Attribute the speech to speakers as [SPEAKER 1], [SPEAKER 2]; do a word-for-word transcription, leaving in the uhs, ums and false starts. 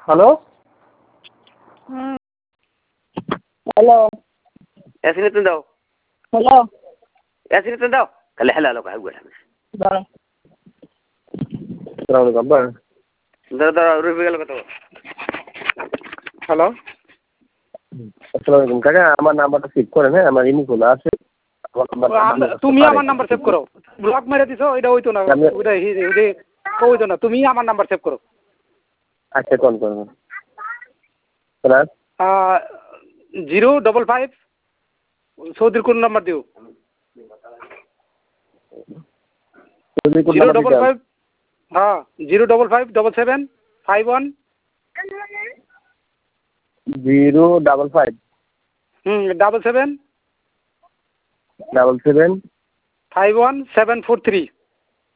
[SPEAKER 1] hello
[SPEAKER 2] hello
[SPEAKER 3] এসিনে তুমি দাও
[SPEAKER 2] hello
[SPEAKER 3] এসিনে তুমি দাও তাহলে হ্যালো হ্যালো কাহু গেলাম
[SPEAKER 2] দাঁড়া
[SPEAKER 1] সালাম আলাইকুম আব্বা
[SPEAKER 3] দাদা দাদা রুবি গেল কত
[SPEAKER 1] হ্যালো আসসালামু আলাইকুম কাকা আমার নাম্বারটা সেভ করেন হ্যাঁ আমার ইনি খোলা আছে
[SPEAKER 4] তুমি আমার নাম্বার সেভ করো ব্লক মেরে দিছো এটা হইতো না ওটা ওটা হইতো না তুমি আমার নাম্বার সেভ করো
[SPEAKER 1] আচ্ছা কোন করবো প্লাস
[SPEAKER 4] জিরো ডবল ফাইভ সৌদির কোন নাম্বার দিও জিরো ডবল ফাইভ হ্যাঁ zero double five double seven five one
[SPEAKER 1] zero double five
[SPEAKER 4] hmm double seven
[SPEAKER 1] double seven
[SPEAKER 4] five one seven four three